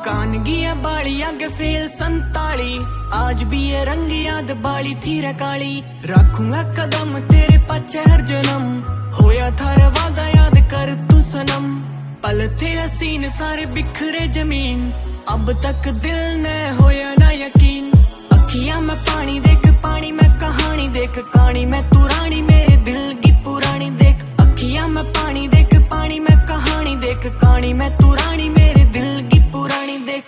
कानगी है बाली आगे फेल 47, आज भी ये रंग याद बाली थी रे काली। रखूंगा कदम तेरे पाछे हर जन्म, होया थारा वादा याद कर तू सनम। पल थे हसीन सारे बिखरे जमीन, अब तक दिल ने होया ना यकीन। अखियां में पानी देख पानी में कहानी देख, कहानी में तू रानी मेरे दिल की पुरानी देख। अखियां में पानी देख पानी में कहानी देख, कहानी में तू रानी मेरे दिल की पुरानी देख।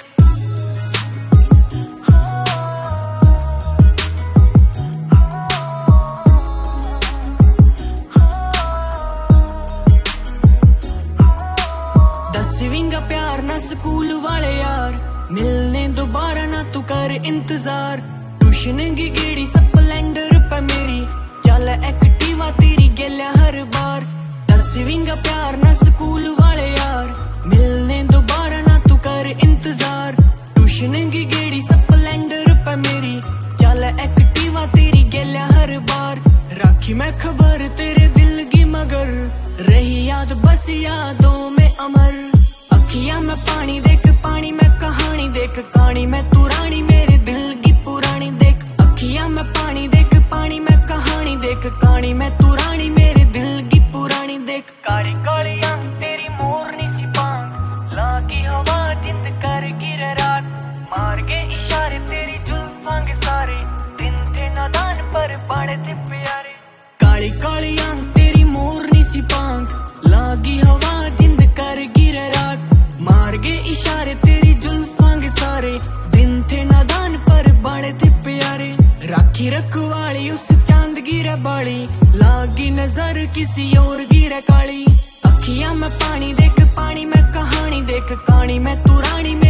दसवीं का प्यार ना स्कूल वाले यार, मिलने दोबारा ना तू कर इंतजार। ट्यूशन की गेड़ी स्प्लेंडर पे मेरी, चल एक्टिवा तेरी गेल्या हर बार। दसवीं का प्यार ना स्कूल वाले यार, मिलने दोबारा ना तू कर इंतजार। ट्यूशन की गेड़ी स्प्लेंडर पे मेरी, चल एक्टिवा तेरी गेल्या हर बार। राखी मैं खबर तेरे दिल की मगर, रही याद बस यादों में अमर। अखियां में पानी देख पानी में कहानी देख, कहानी में तू रानी मेरे दिल की पुरानी देख। अखियां में पानी देख पानी में कहानी देख, कहानी में तू रानी मेरे दिल की पुरानी देख। काली काली आंख तेरी मोरनी सी बांग, लागी हवा जिंद कर गिरे रात। मार के इशारे तेरी जुल्फां के सारे, दिन थे नादान पर बड़े थे प्यारे। काली काली आंख तेरी मोरनी सी पांख, लागी हवा जिंद कर गिरे रात। मार के इशारे तेरी जुल्फां के सारे, दिन थे नादान पर बड़े थे प्यारे। राखी रखवाली उस चांद गिरे बाली, लागी नजर किसी और गिरे काली। अखियां में पानी देख पानी में कहानी देख, कहानी में तू रानी